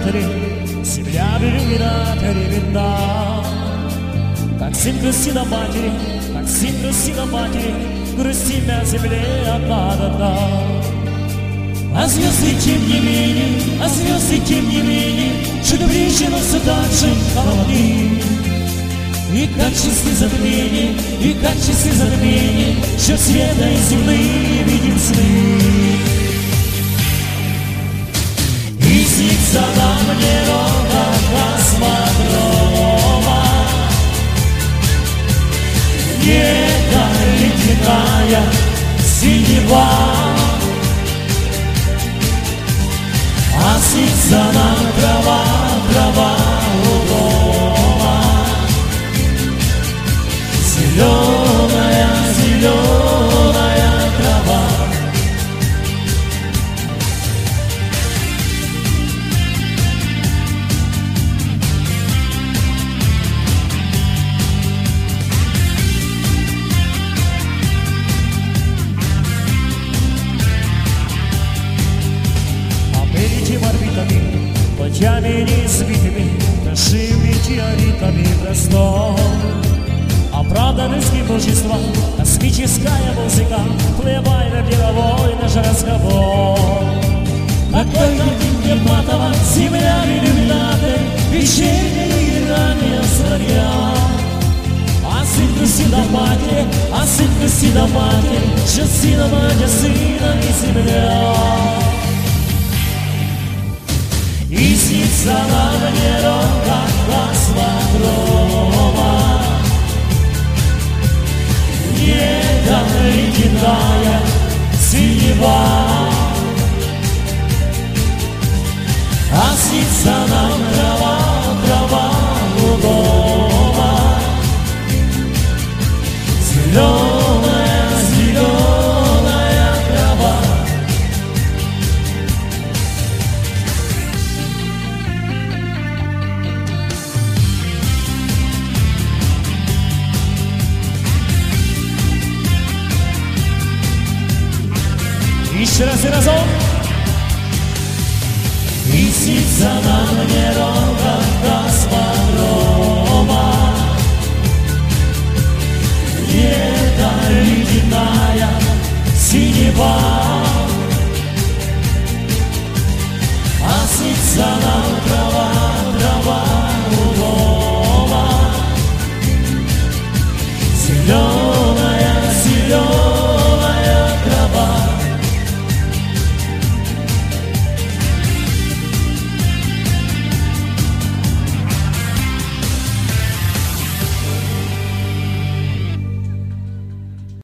иллюминаторе, земля в иллюминаторе видна. Как сын грустит о матери, как сын грустит о матери, грустит на земле одна до дна. А звезды тем не менее, а звезды тем не менее, чуть ближе, но все так же холодны. И как часы затмения, и как часы затмения, что света и земные видим сны. И снится нам неровно космодрома, небо ледяная синева. А снится нам трава, трава у дома, зеленая, зеленая трава. Орбитами, путями неизбитыми, нашими метеоритами простор. Оправданностью божества, космическая музыка, плевай на деловой наш разговор. Какой день матова, земля в иллюминаторе, вечерняя и ранняя заря. А сын грустит о матери, а сын грустит о матери, что сына мать, а сына и земля. И снится нам неровно космодрома, небо ледяная синева. А снится нам трава, трава у дома, зеленая, зеленая трава. Еще раз и разок. И снится нам неровно космодрома, небо ледяная синева.